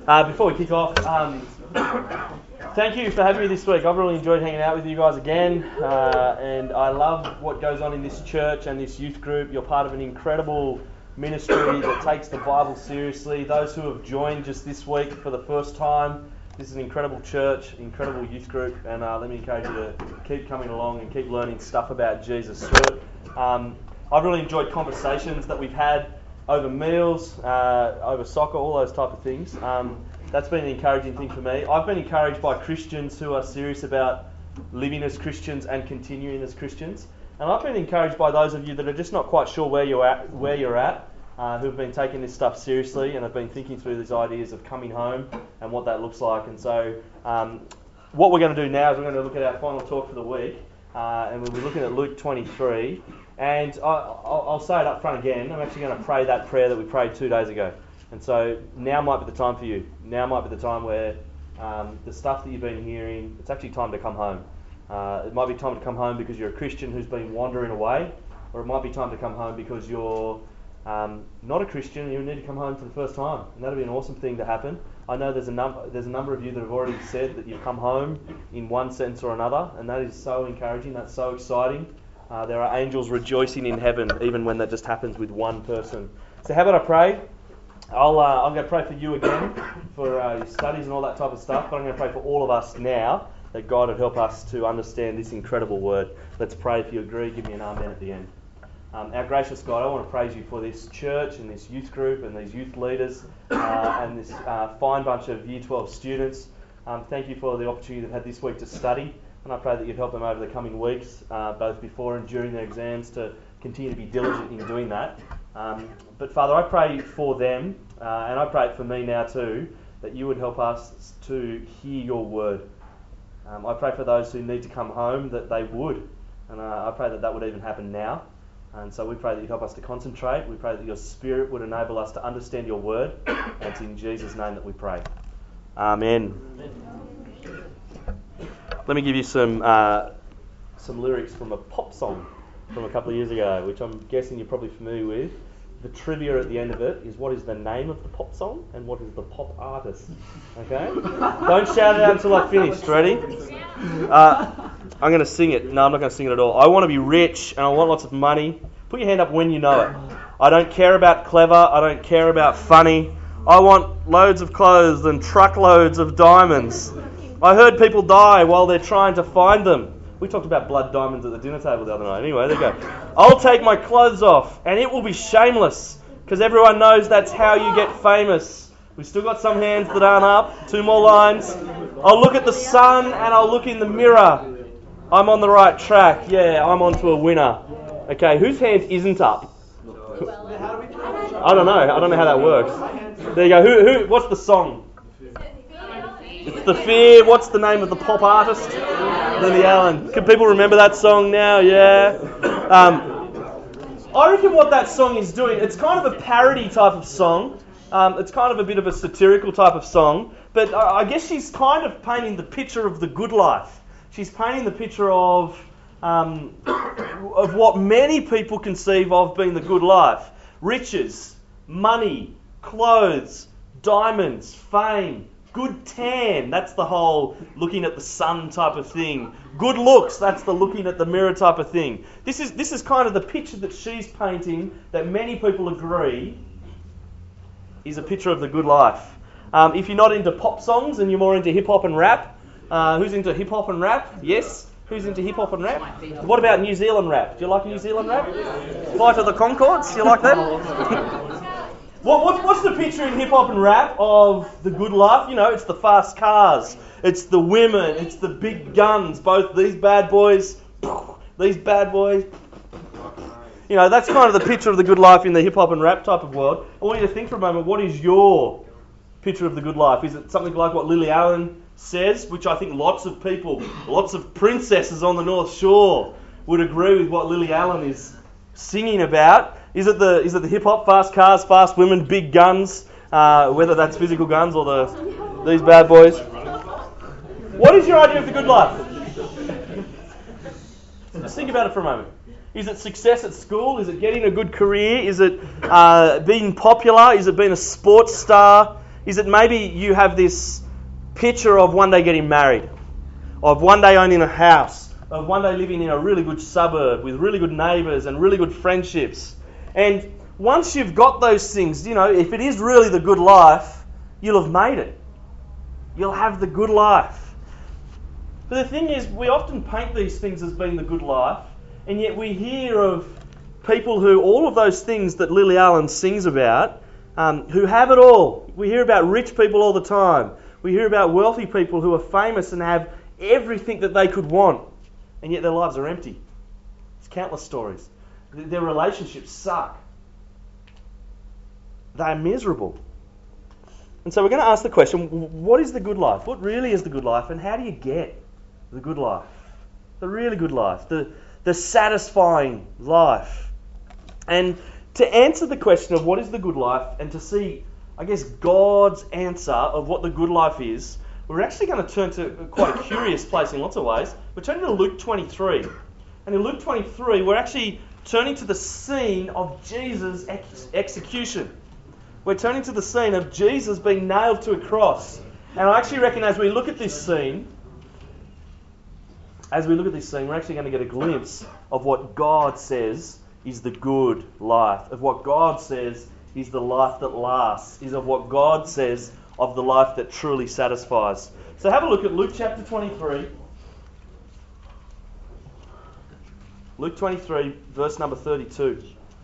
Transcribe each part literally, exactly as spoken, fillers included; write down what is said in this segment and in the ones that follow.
Uh, before we kick off, um, thank you for having me this week. I've really enjoyed hanging out with you guys again, uh, and I love what goes on in this church and this youth group. You're part of an incredible ministry that takes the Bible seriously. Those who have joined just this week for the first time, this is an incredible church, incredible youth group, and uh, let me encourage you to keep coming along and keep learning stuff about Jesus through it. Um, I've really enjoyed conversations that we've had over meals, uh, over soccer, all those type of things. Um, that's been an encouraging thing for me. I've been encouraged by Christians who are serious about living as Christians and continuing as Christians. And I've been encouraged by those of you that are just not quite sure where you're at, where you're at, uh, who've been taking this stuff seriously and have been thinking through these ideas of coming home and what that looks like. And so um, what we're going to do now is we're going to look at our final talk for the week, uh, and we'll be looking at Luke twenty-three. And I, I'll, I'll say it up front again, I'm actually going to pray that prayer that we prayed two days ago. And so now might be the time for you. Now might be the time where um, the stuff that you've been hearing, it's actually time to come home. Uh, it might be time to come home because you're a Christian who's been wandering away, or it might be time to come home because you're um, not a Christian and you need to come home for the first time. And that'll be an awesome thing to happen. I know there's a number there's a number of you that have already said that you've come home in one sense or another, and that is so encouraging, that's so exciting. Uh, there are angels rejoicing in heaven, even when that just happens with one person. So how about I pray? I'll, uh, I'm going to pray for you again, for uh, your studies and all that type of stuff, but I'm going to pray for all of us now, that God would help us to understand this incredible word. Let's pray. If you agree, give me an amen at the end. Um, our gracious God, I want to praise you for this church and this youth group and these youth leaders uh, and this uh, fine bunch of Year twelve students. Um, thank you for the opportunity they've had this week to study. And I pray that you'd help them over the coming weeks, uh, both before and during their exams, to continue to be diligent in doing that. Um, but Father, I pray for them, uh, and I pray for me now too, that you would help us to hear your word. Um, I pray for those who need to come home that they would, and uh, I pray that that would even happen now. And so we pray that you'd help us to concentrate. We pray that your Spirit would enable us to understand your word. And it's in Jesus' name that we pray. Amen. Amen. Let me give you some uh, some lyrics from a pop song from a couple of years ago, which I'm guessing you're probably familiar with. The trivia at the end of it is what is the name of the pop song and what is the pop artist. Okay? Don't shout it out until I finish. Ready? Uh, I'm going to sing it. No, I'm not going to sing it at all. I want to be rich and I want lots of money. Put your hand up when you know it. I don't care about clever. I don't care about funny. I want loads of clothes and truckloads of diamonds. I heard people die while they're trying to find them. We talked about blood diamonds at the dinner table the other night. Anyway, there you go. I'll take my clothes off and it will be shameless because everyone knows that's how you get famous. We've still got some hands that aren't up. Two more lines. I'll look at the sun and I'll look in the mirror. I'm on the right track. Yeah, I'm on to a winner. Okay, whose hand isn't up? I don't know. I don't know how that works. There you go. Who? Who? What's the song? It's The Fear. What's the name of the pop artist? Lily Allen. Can people remember that song now? Yeah. Um, I reckon what that song is doing, it's kind of a parody type of song. Um, it's kind of a bit of a satirical type of song. But I guess she's kind of painting the picture of the good life. She's painting the picture of um, of what many people conceive of being the good life. Riches, money, clothes, diamonds, fame. Good tan, that's the whole looking at the sun type of thing. Good looks, that's the looking at the mirror type of thing. This is this is kind of the picture that she's painting that many people agree is a picture of the good life. Um, if you're not into pop songs and you're more into hip-hop and rap, uh, who's into hip-hop and rap? Yes? Who's into hip-hop and rap? What about New Zealand rap? Do you like New Zealand rap? Flight of the Conchords, you like that? What, what, what's the picture in hip-hop and rap of the good life? You know, it's the fast cars, it's the women, it's the big guns, both these bad boys, these bad boys. You know, that's kind of the picture of the good life in the hip-hop and rap type of world. I want you to think for a moment, what is your picture of the good life? Is it something like what Lily Allen says, which I think lots of people, lots of princesses on the North Shore would agree with what Lily Allen is singing about? Is it the is it the hip hop, fast cars, fast women, big guns, uh, whether that's physical guns or the these bad boys? What is your idea of the good life? Just think about it for a moment. Is it success at school? Is it getting a good career? Is it uh, being popular? Is it being a sports star? is that maybe you have this picture of one day getting married, of one day owning a house, of one day living in a really good suburb with really good neighbours and really good friendships. And once you've got those things, you know, if it is really the good life, you'll have made it. You'll have the good life. But the thing is, we often paint these things as being the good life, and yet we hear of people who, all of those things that Lily Allen sings about, um, who have it all. We hear about rich people all the time. We hear about wealthy people who are famous and have everything that they could want, and yet their lives are empty. There's countless stories. Their relationships suck. They're miserable. And so we're going to ask the question, what is the good life? What really is the good life, and how do you get the good life? The really good life, the, the satisfying life. And to answer the question of what is the good life, and to see, I guess, God's answer of what the good life is, we're actually going to turn to quite a curious place in lots of ways. We're turning to Luke twenty-three. And in Luke twenty-three, we're actually turning to the scene of Jesus' ex- execution. We're turning to the scene of Jesus being nailed to a cross. And I actually reckon as we look at this scene, as we look at this scene, we're actually going to get a glimpse of what God says is the good life, of what God says is the life that lasts, is of what God says of the life that truly satisfies. So have a look at Luke chapter twenty-three. Luke twenty-three, verse number thirty-two.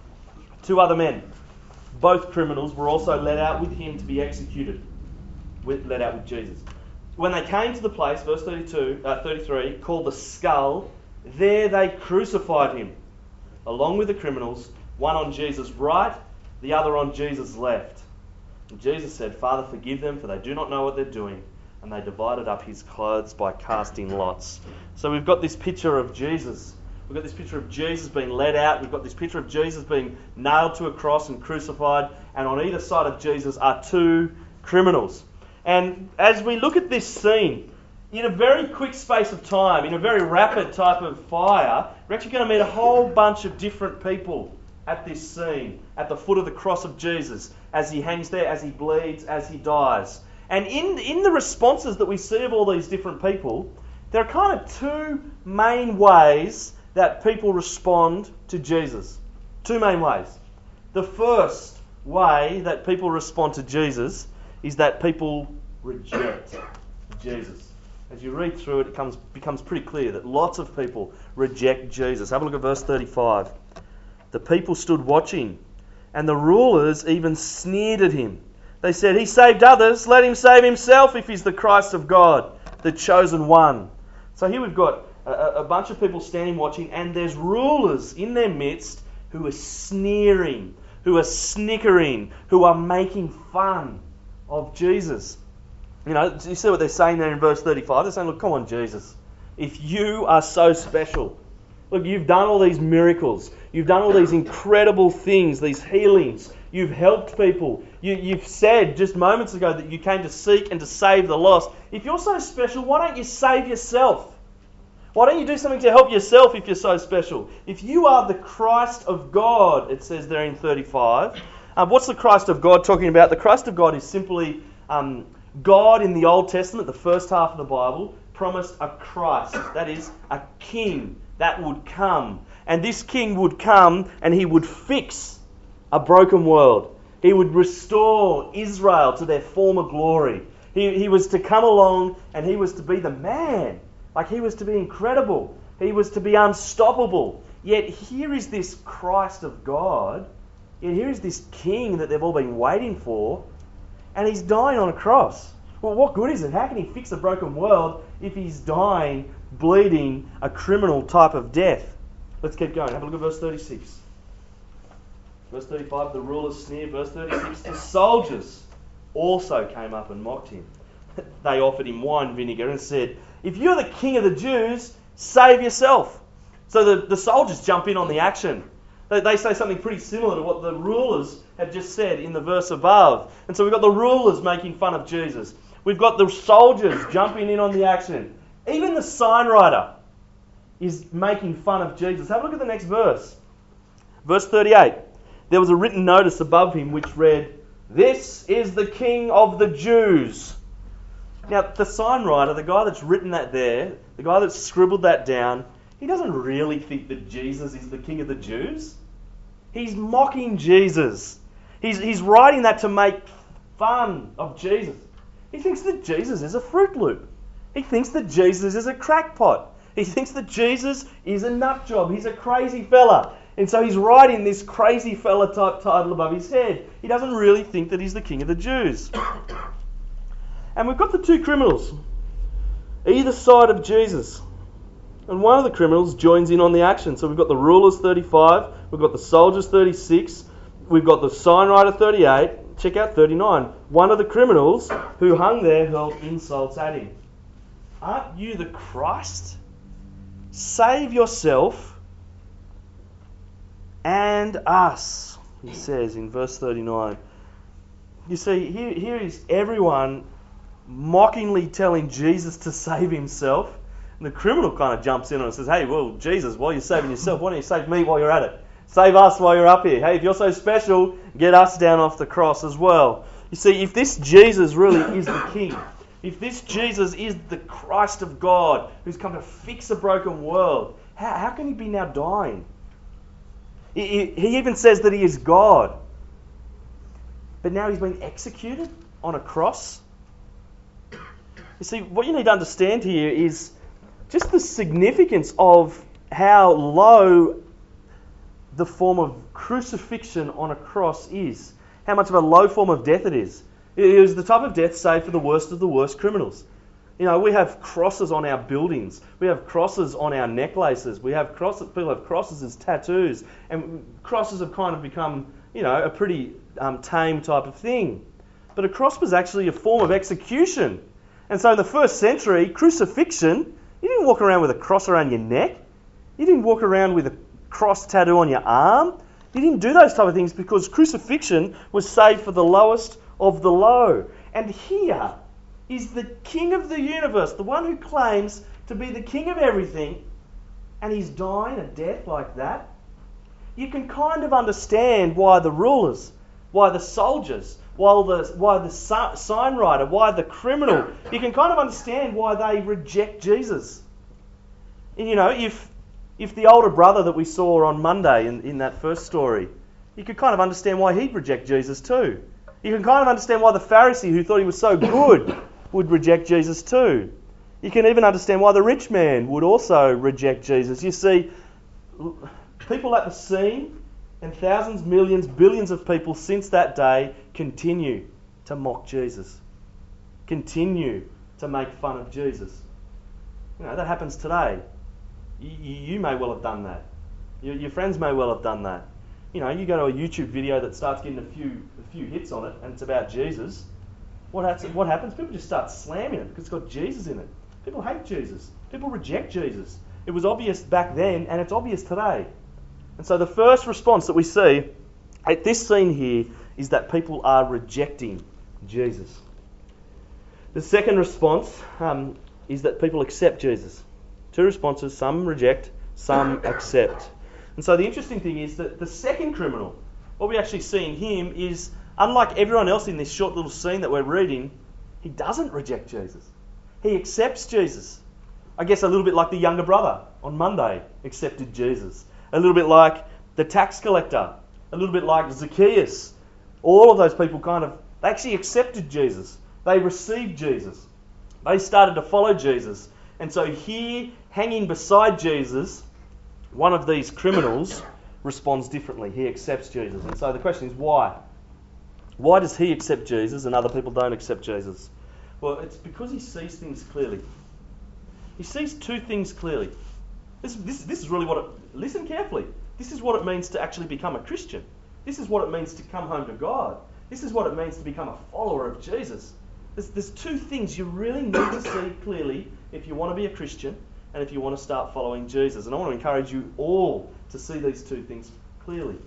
Two other men, both criminals, were also led out with him to be executed. With, led out with Jesus. When they came to the place, verse thirty-two, uh, thirty-three, called the Skull, there they crucified him, along with the criminals, one on Jesus' right, the other on Jesus' left. And Jesus said, Father, forgive them, for they do not know what they're doing. And they divided up his clothes by casting lots. So we've got this picture of Jesus. We've got this picture of Jesus being led out. We've got this picture of Jesus being nailed to a cross and crucified. And on either side of Jesus are two criminals. And as we look at this scene, in a very quick space of time, in a very rapid type of fire, we're actually going to meet a whole bunch of different people at this scene, at the foot of the cross of Jesus, as he hangs there, as he bleeds, as he dies. And in, in the responses that we see of all these different people, there are kind of two main ways that people respond to Jesus. Two main ways. The first way that people respond to Jesus is that people reject Jesus. As you read through it, it comes, becomes pretty clear that lots of people reject Jesus. Have a look at verse thirty-five. The people stood watching, and the rulers even sneered at him. They said, he saved others, let him save himself if he's the Christ of God, the chosen one. So here we've got a, a bunch of people standing watching, and there's rulers in their midst who are sneering, who are snickering, who are making fun of Jesus. You know, you see what they're saying there in verse thirty-five? They're saying, look, come on, Jesus. If you are so special, look, you've done all these miracles. You've done all these incredible things, these healings. You've helped people. You, you've said just moments ago that you came to seek and to save the lost. If you're so special, why don't you save yourself? Why don't you do something to help yourself if you're so special? If you are the Christ of God, it says there in thirty-five. Uh, what's the Christ of God talking about? The Christ of God is simply um, God in the Old Testament, the first half of the Bible, promised a Christ, that is, a king that would come. And this king would come and he would fix a broken world. He would restore Israel to their former glory. He, he was to come along and he was to be the man. Like he was to be incredible. He was to be unstoppable. Yet here is this Christ of God. Yet here is this king that they've all been waiting for. And he's dying on a cross. Well, what good is it? How can he fix a broken world if he's dying, bleeding, a criminal type of death? Let's keep going. Have a look at verse thirty-six. Verse thirty-five, the rulers sneered. Verse thirty-six, the soldiers also came up and mocked him. They offered him wine vinegar and said, if you're the king of the Jews, save yourself. So the, the soldiers jump in on the action. They, they say something pretty similar to what the rulers have just said in the verse above. And so we've got the rulers making fun of Jesus. We've got the soldiers jumping in on the action. Even the sign writer is making fun of Jesus. Have a look at the next verse. Verse thirty-eight. There was a written notice above him which read, "This is the King of the Jews." Now, the sign writer, the guy that's written that there, the guy that's scribbled that down, he doesn't really think that Jesus is the King of the Jews. He's mocking Jesus. He's, he's writing that to make fun of Jesus. He thinks that Jesus is a Fruit Loop. He thinks that Jesus is a crackpot. He thinks that Jesus is a nut job. He's a crazy fella. And so he's writing this crazy fella type title above his head. He doesn't really think that he's the King of the Jews. And we've got the two criminals, either side of Jesus. And one of the criminals joins in on the action. So we've got the rulers thirty-five, we've got the soldiers thirty-six, we've got the sign writer thirty-eight. Check out thirty-nine. One of the criminals who hung there hurled insults at him. "Aren't you the Christ? Save yourself and us," he says in verse thirty-nine. You see, here, here is everyone mockingly telling Jesus to save himself. And the criminal kind of jumps in and says, "Hey, well, Jesus, while you're saving yourself, why don't you save me while you're at it? Save us while you're up here. Hey, if you're so special, get us down off the cross as well." You see, if this Jesus really is the King, if this Jesus is the Christ of God who's come to fix a broken world, how, how can he be now dying? He, he even says that he is God. But now he's been executed on a cross. You see, what you need to understand here is just the significance of how low the form of crucifixion on a cross is. How much of a low form of death it is. It is the type of death saved for the worst of the worst criminals. You know, we have crosses on our buildings. We have crosses on our necklaces. We have crosses. People have crosses as tattoos. And crosses have kind of become, you know, a pretty um, tame type of thing. But a cross was actually a form of execution. And so in the first century, crucifixion, you didn't walk around with a cross around your neck. You didn't walk around with a cross tattoo on your arm. You didn't do those type of things because crucifixion was saved for the lowest of the low. And here is the King of the universe, the one who claims to be the King of everything, and he's dying a death like that. You can kind of understand why the rulers, why the soldiers, why the, why the sign writer, why the criminal, you can kind of understand why they reject Jesus. And you know, if if the older brother that we saw on Monday in, in that first story, you could kind of understand why he'd reject Jesus too. You can kind of understand why the Pharisee who thought he was so good would reject Jesus too. You can even understand why the rich man would also reject Jesus. You see, people at the scene and thousands, millions, billions of people since that day continue to mock Jesus. Continue to make fun of Jesus. You know, that happens today. You, you may well have done that. Your, your friends may well have done that. You know, you go to a YouTube video that starts getting a few a few hits on it and it's about Jesus. What happens? What happens? People just start slamming it because it's got Jesus in it. People hate Jesus. People reject Jesus. It was obvious back then and it's obvious today. And so the first response that we see at this scene here is that people are rejecting Jesus. The second response um, is that people accept Jesus. Two responses, some reject, some accept. And so the interesting thing is that the second criminal, what we actually see in him is, unlike everyone else in this short little scene that we're reading, he doesn't reject Jesus. He accepts Jesus. I guess a little bit like the younger brother on Monday accepted Jesus. A little bit like the tax collector. A little bit like Zacchaeus. All of those people kind of, they actually accepted Jesus. They received Jesus. They started to follow Jesus. And so here, hanging beside Jesus, one of these criminals responds differently. He accepts Jesus. And so the question is why? Why does he accept Jesus and other people don't accept Jesus? Well, it's because he sees things clearly. He sees two things clearly. This, this, this is really what it... Listen carefully. This is what it means to actually become a Christian. This is what it means to come home to God. This is what it means to become a follower of Jesus. There's, there's two things you really need to see clearly if you want to be a Christian and if you want to start following Jesus. And I want to encourage you all to see these two things clearly.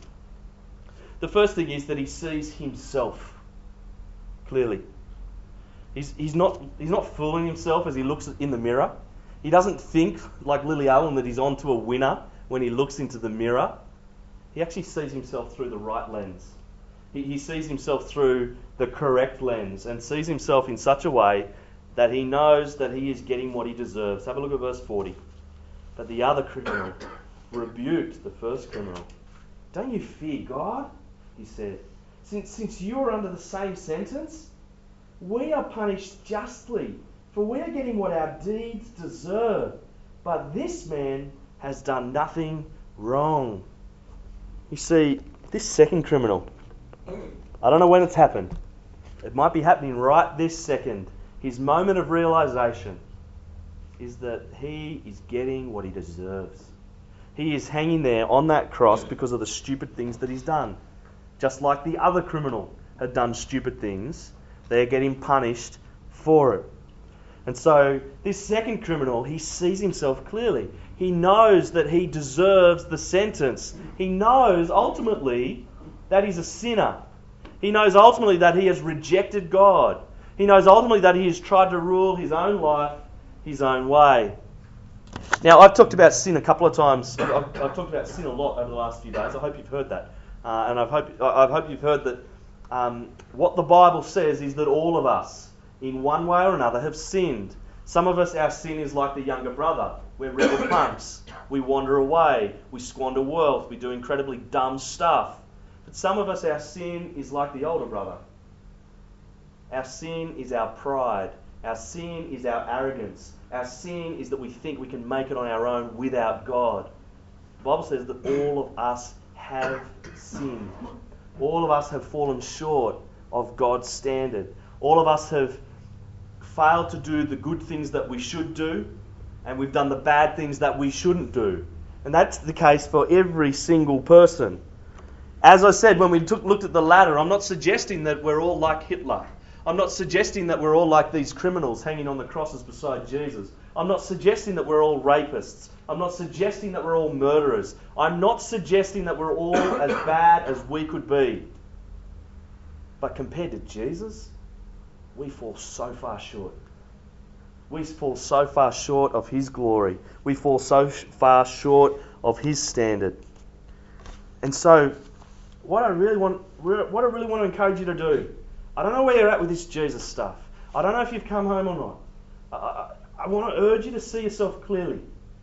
The first thing is that he sees himself clearly. He's, he's, not, he's not fooling himself as he looks in the mirror. He doesn't think, like Lily Allen, that he's on to a winner when he looks into the mirror. He actually sees himself through the right lens. He, he sees himself through the correct lens and sees himself in such a way that he knows that he is getting what he deserves. Have a look at verse forty. But the other criminal rebuked the first criminal. Don't you fear God? He said. Since, since you are under the same sentence, we are punished justly, for we are getting what our deeds deserve. But this man has done nothing wrong. You see, this second criminal, I don't know when it's happened. It might be happening right this second. His moment of realization is that he is getting what he deserves. He is hanging there on that cross because of the stupid things that he's done. Just like the other criminal had done stupid things, they're getting punished for it. And so this second criminal, he sees himself clearly. He knows that he deserves the sentence. He knows ultimately that he's a sinner. He knows ultimately that he has rejected God. He knows ultimately that he has tried to rule his own life his own way. Now, I've talked about sin a couple of times. I've, I've talked about sin a lot over the last few days. I hope you've heard that. Uh, and I hope, I hope you've heard that um, what the Bible says is that all of us, in one way or another, have sinned. Some of us, our sin is like the younger brother. We're rebel punks. We wander away. We squander wealth. We do incredibly dumb stuff. But some of us, our sin is like the older brother. Our sin is our pride. Our sin is our arrogance. Our sin is that we think we can make it on our own without God. The Bible says that all of us have sinned. All of us have fallen short of God's standard. All of us have failed to do the good things that we should do, and we've done the bad things that we shouldn't do. And that's the case for every single person. As I said, when we took, looked at the ladder, I'm not suggesting that we're all like Hitler. I'm not suggesting that we're all like these criminals hanging on the crosses beside Jesus. I'm not suggesting that we're all rapists. I'm not suggesting that we're all murderers. I'm not suggesting that we're all as bad as we could be. But compared to Jesus, we fall so far short. We fall so far short of His glory. We fall so far short of His standard. And so, what I really want, what I really want to encourage you to do, I don't know where you're at with this Jesus stuff. I don't know if you've come home or not. I, I, I want to urge you to see yourself clearly.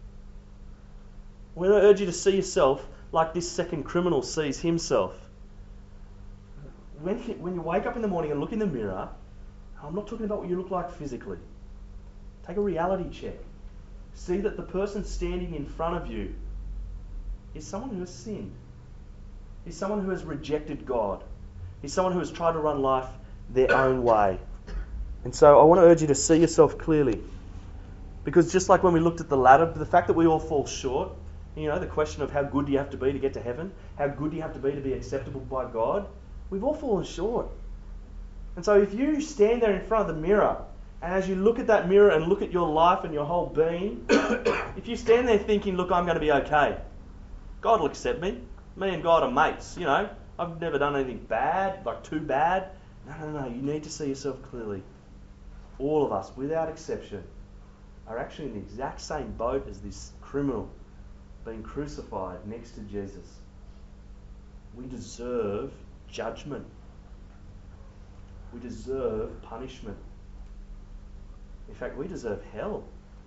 I want to urge you to see yourself like this second criminal sees himself. When you, when you wake up in the morning and look in the mirror, I'm not talking about what you look like physically. Take a reality check. See that the person standing in front of you is someone who has sinned. Is someone who has rejected God. Is someone who has tried to run life their own way. And so I want to urge you to see yourself clearly. Because just like when we looked at the ladder, the fact that we all fall short, you know, the question of how good do you have to be to get to heaven, how good do you have to be to be acceptable by God, we've all fallen short. And so if you stand there in front of the mirror, and as you look at that mirror and look at your life and your whole being, if you stand there thinking, look, I'm going to be okay, God will accept me, me and God are mates, you know, I've never done anything bad, like too bad. No, no, no, you need to see yourself clearly. All of us, without exception, are actually in the exact same boat as this criminal being crucified next to Jesus. We deserve judgment. We deserve punishment. In fact, we deserve hell.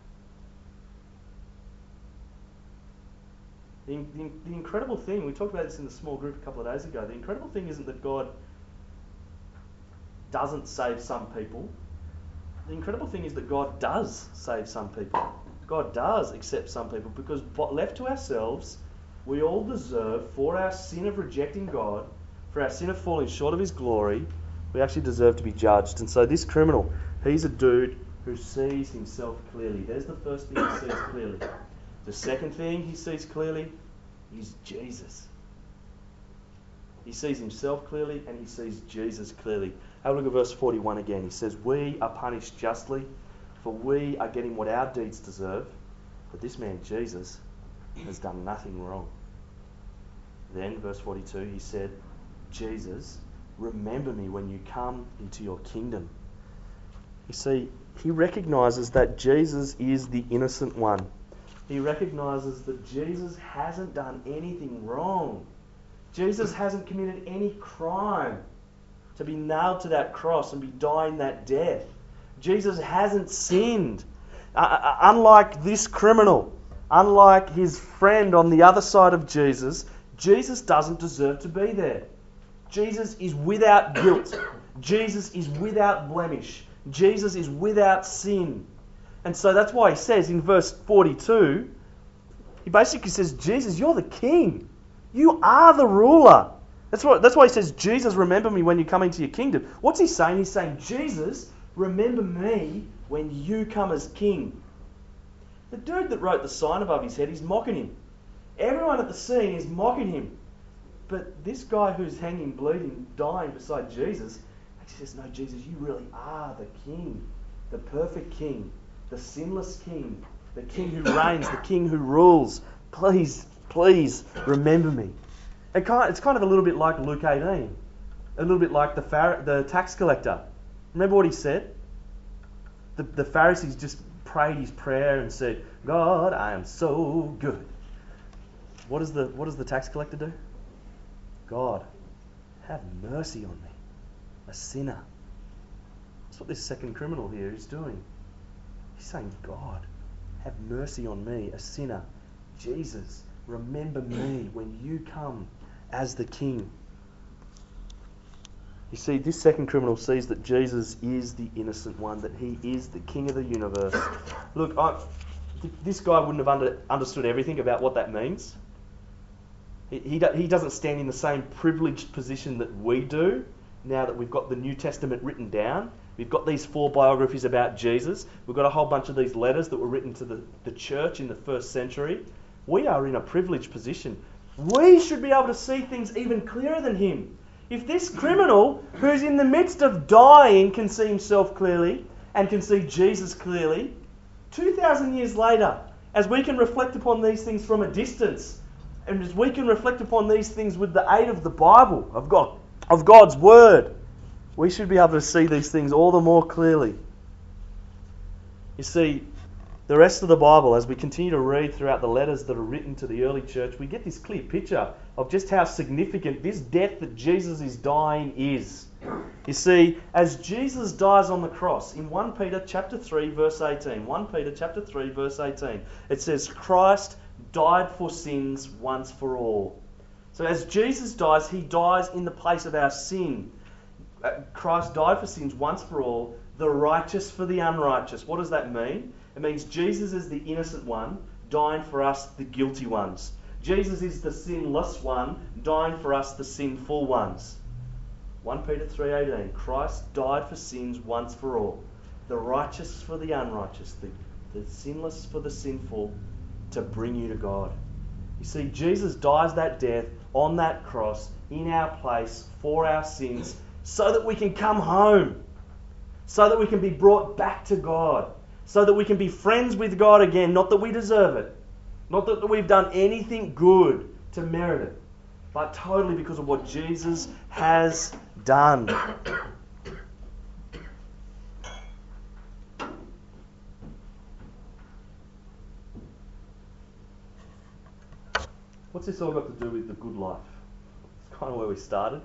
The, the, the incredible thing, we talked about this in the small group a couple of days ago, the incredible thing isn't that God doesn't save some people. The incredible thing is that God does save some people. God does accept some people, because left to ourselves, we all deserve, for our sin of rejecting God, for our sin of falling short of His glory, we actually deserve to be judged. And so this criminal, he's a dude who sees himself clearly. There's the first thing he sees clearly. The second thing he sees clearly is Jesus. He sees himself clearly and he sees Jesus clearly. Have a look at verse forty-one again. He says, we are punished justly, for we are getting what our deeds deserve. But this man, Jesus, has done nothing wrong. Then, verse forty-two, he said, Jesus, remember me when you come into your kingdom. You see, he recognises that Jesus is the innocent one. He recognises that Jesus hasn't done anything wrong. Jesus hasn't committed any crime to be nailed to that cross and be dying that death. Jesus hasn't sinned. Uh, uh, unlike this criminal, unlike his friend on the other side of Jesus, Jesus doesn't deserve to be there. Jesus is without guilt. Jesus is without blemish. Jesus is without sin. And so that's why he says in verse forty-two, he basically says, Jesus, you're the king. You are the ruler. That's why, that's why he says, Jesus, remember me when you come into your kingdom. What's he saying? He's saying, Jesus, remember me when you come as king. The dude that wrote the sign above his head, he's mocking him. Everyone at the scene is mocking him. But this guy who's hanging, bleeding, dying beside Jesus, he says, no, Jesus, you really are the king, the perfect king, the sinless king, the king who reigns, the king who rules. Please, please remember me. It kind, it's kind of a little bit like Luke eighteen, a little bit like the Phar- the tax collector. Remember what he said? The, the Pharisees just prayed his prayer and said, God, I am so good. What does the what does the tax collector do? God, have mercy on me, a sinner. That's what this second criminal here is doing. He's saying, God, have mercy on me, a sinner. Jesus, remember me when you come as the king. You see, this second criminal sees that Jesus is the innocent one, that he is the king of the universe. Look, I, this guy wouldn't have under, understood everything about what that means. He, he, he doesn't stand in the same privileged position that we do, now that we've got the New Testament written down. We've got these four biographies about Jesus. We've got a whole bunch of these letters that were written to the, the church in the first century. We are in a privileged position. We should be able to see things even clearer than him. If this criminal, who's in the midst of dying, can see himself clearly and can see Jesus clearly, two thousand years later, as we can reflect upon these things from a distance, and as we can reflect upon these things with the aid of the Bible, of God, of God's Word, we should be able to see these things all the more clearly. You see, the rest of the Bible, as we continue to read throughout the letters that are written to the early church, we get this clear picture of just how significant this death that Jesus is dying is. You see, as Jesus dies on the cross, in First Peter chapter three, verse eighteen, First Peter chapter three, verse eighteen, it says, Christ died for sins once for all. So as Jesus dies, he dies in the place of our sin. Christ died for sins once for all, the righteous for the unrighteous. What does that mean? It means Jesus is the innocent one, dying for us, the guilty ones. Jesus is the sinless one, dying for us, the sinful ones. First Peter three eighteen, Christ died for sins once for all, the righteous for the unrighteous, the, the sinless for the sinful, to bring you to God. You see, Jesus dies that death on that cross, in our place, for our sins, so that we can come home, so that we can be brought back to God, so that we can be friends with God again, not that we deserve it, not that we've done anything good to merit it, but totally because of what Jesus has done. What's this all got to do with the good life? It's kind of where we started.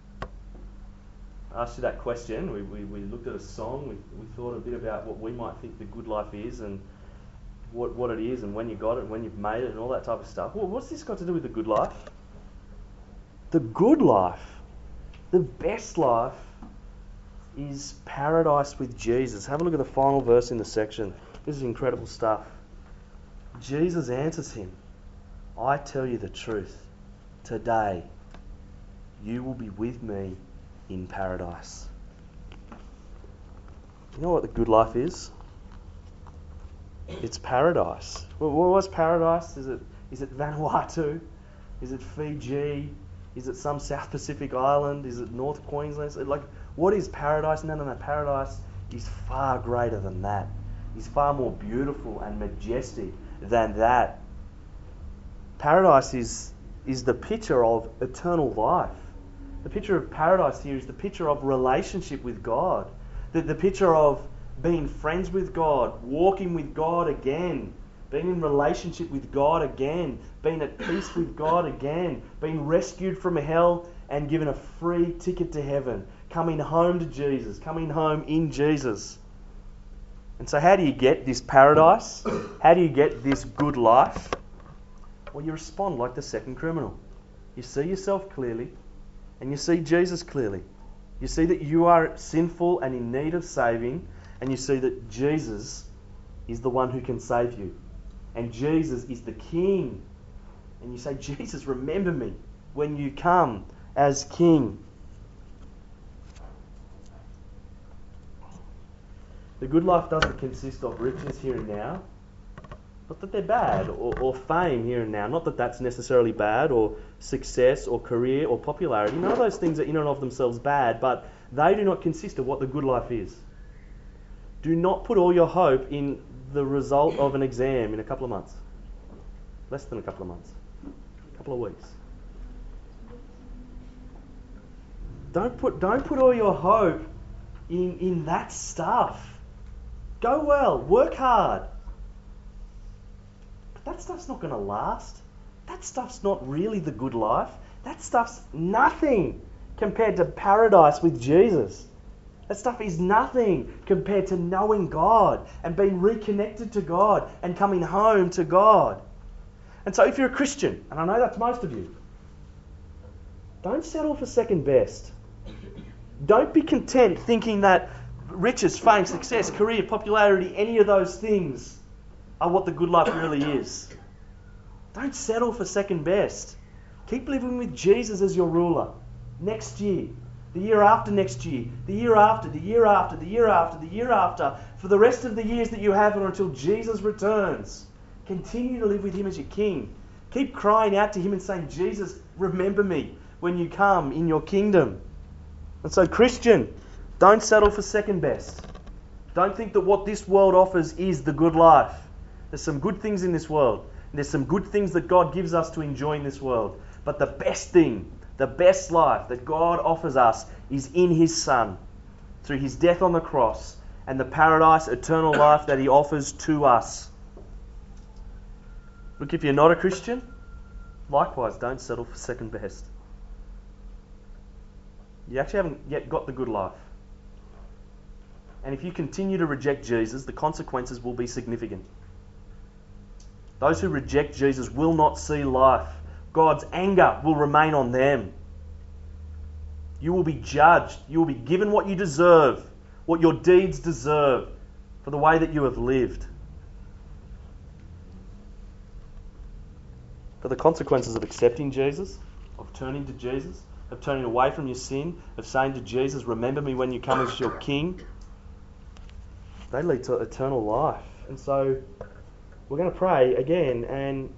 I asked you that question. We, we, we looked at a song. We, we thought a bit about what we might think the good life is and what, what it is and when you got it and when you've made it and all that type of stuff. Well, what's this got to do with the good life? The good life, the best life, is paradise with Jesus. Have a look at the final verse in the section. This is incredible stuff. Jesus answers him, I tell you the truth. Today, you will be with me in paradise. You know what the good life is? It's paradise. Well, what's paradise? Is it is it Vanuatu? Is it Fiji? Is it some South Pacific island? Is it North Queensland? Like, what is paradise? No, no, no. Paradise is far greater than that. It's far more beautiful and majestic than that. Paradise is is the picture of eternal life. The picture of paradise here is the picture of relationship with God. The, the picture of being friends with God, walking with God again, being in relationship with God again, being at peace with God again, being rescued from hell and given a free ticket to heaven, coming home to Jesus, coming home in Jesus. And so how do you get this paradise? How do you get this good life? Well, you respond like the second criminal. You see yourself clearly, and you see Jesus clearly. You see that you are sinful and in need of saving, and you see that Jesus is the one who can save you. And Jesus is the King. And you say, Jesus, remember me when you come as King. The good life doesn't consist of riches here and now. Not that they're bad, or, or fame here and now. Not that that's necessarily bad, or success, or career, or popularity. None of those things are in and of themselves bad, but they do not consist of what the good life is. Do not put all your hope in the result of an exam in a couple of months. Less than a couple of months. A couple of weeks. Don't put, don't put all your hope in, in that stuff. Go well, work hard. But that stuff's not going to last. That stuff's not really the good life. That stuff's nothing compared to paradise with Jesus. That stuff is nothing compared to knowing God and being reconnected to God and coming home to God. And so if you're a Christian, and I know that's most of you, don't settle for second best. Don't be content thinking that riches, fame, success, career, popularity, any of those things are what the good life really is. Don't settle for second best. Keep living with Jesus as your ruler. Next year, the year after next year, the year after, the year after, the year after, the year after, for the rest of the years that you have or until Jesus returns. Continue to live with Him as your King. Keep crying out to Him and saying, Jesus, remember me when you come in your kingdom. And so, Christian, don't settle for second best. Don't think that what this world offers is the good life. There's some good things in this world. And there's some good things that God gives us to enjoy in this world. But the best thing, the best life that God offers us is in His Son, through His death on the cross and the paradise, eternal life that He offers to us. Look, if you're not a Christian, likewise, don't settle for second best. You actually haven't yet got the good life. And if you continue to reject Jesus, the consequences will be significant. Those who reject Jesus will not see life. God's anger will remain on them. You will be judged. You will be given what you deserve, what your deeds deserve, for the way that you have lived. For the consequences of accepting Jesus, of turning to Jesus, of turning away from your sin, of saying to Jesus, remember me when you come as your King, they lead to eternal life. And so we're going to pray again, and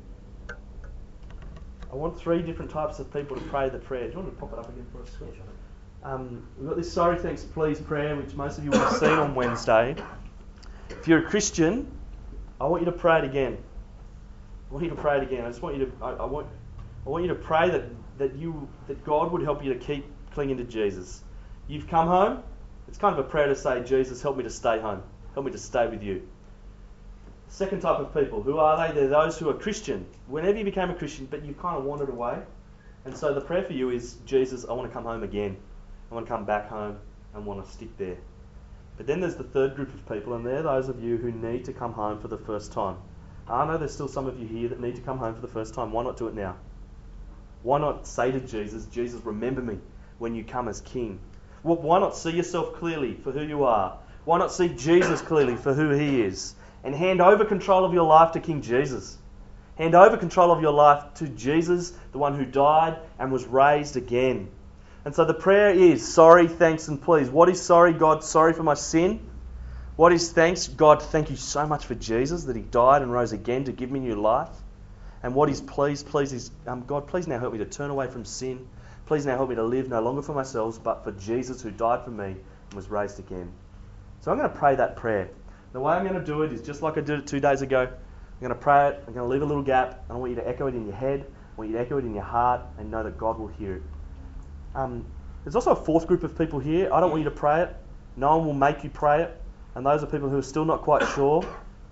I want three different types of people to pray the prayer. Do you want to pop it up again for us, Scott? Um, we've got this sorry, thanks, please prayer, which most of you will have seen on Wednesday. If you're a Christian, I want you to pray it again. I want you to pray it again. I just want you to. I, I want. I want you to pray that that you that God would help you to keep clinging to Jesus. You've come home. It's kind of a prayer to say, Jesus, help me to stay home. Help me to stay with you. Second type of people, who are they? They're those who are Christian. Whenever you became a Christian, but you've kind of wandered away. And so the prayer for you is, Jesus, I want to come home again. I want to come back home and want to stick there. But then there's the third group of people, and they're those of you who need to come home for the first time. I know there's still some of you here that need to come home for the first time. Why not do it now? Why not say to Jesus, Jesus, remember me when you come as King? Well, why not see yourself clearly for who you are? Why not see Jesus clearly for who He is? And hand over control of your life to King Jesus. Hand over control of your life to Jesus, the one who died and was raised again. And so the prayer is, sorry, thanks, and please. What is sorry? God, sorry for my sin. What is thanks? God, thank you so much for Jesus, that He died and rose again to give me new life. And what is please? Please is, um, God, please now help me to turn away from sin. Please now help me to live no longer for myself, but for Jesus who died for me and was raised again. So I'm going to pray that prayer. The way I'm going to do it is just like I did it two days ago. I'm going to pray it. I'm going to leave a little gap. And I want you to echo it in your head. I want you to echo it in your heart and know that God will hear it. Um, there's also a fourth group of people here. I don't want you to pray it. No one will make you pray it. And those are people who are still not quite sure.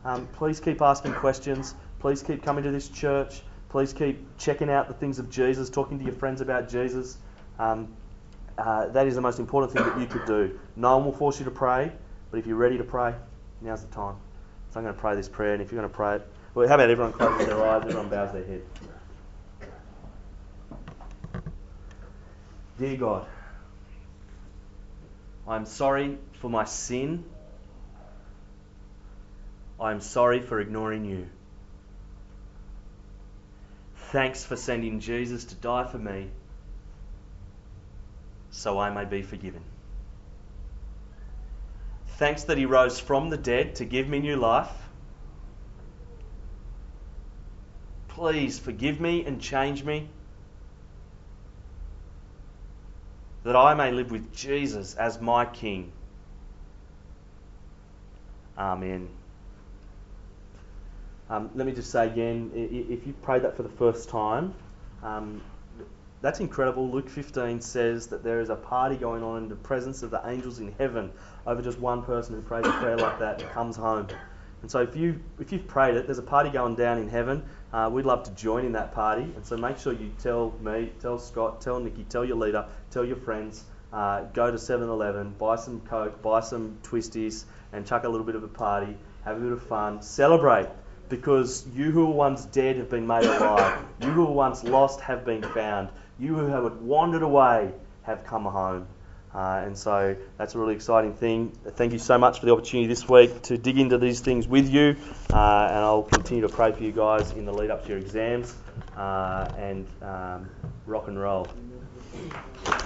Um, please keep asking questions. Please keep coming to this church. Please keep checking out the things of Jesus, talking to your friends about Jesus. Um, uh, that is the most important thing that you could do. No one will force you to pray, but if you're ready to pray, now's the time. So I'm going to pray this prayer, and if you're going to pray it, well, how about everyone closes their eyes, everyone bows their head. Dear God, I'm sorry for my sin. I'm sorry for ignoring you. Thanks for sending Jesus to die for me so I may be forgiven. Thanks that he rose from the dead to give me new life. Please forgive me and change me, that I may live with Jesus as my King. Amen. Um, let me just say again, if you prayed that for the first time, um, that's incredible. Luke fifteen says that there is a party going on in the presence of the angels in heaven over just one person who prays a prayer like that and comes home. And so if, you, if you've prayed it, there's a party going down in heaven. Uh, we'd love to join in that party. And so make sure you tell me, tell Scott, tell Nikki, tell your leader, tell your friends. Uh, go to seven eleven, buy some Coke, buy some twisties, and chuck a little bit of a party. Have a bit of fun. Celebrate. Because you who were once dead have been made alive. You who were once lost have been found. You who had wandered away have come home. Uh, and so that's a really exciting thing. Thank you so much for the opportunity this week to dig into these things with you. Uh, and I'll continue to pray for you guys in the lead up to your exams. Uh, and um, rock and roll.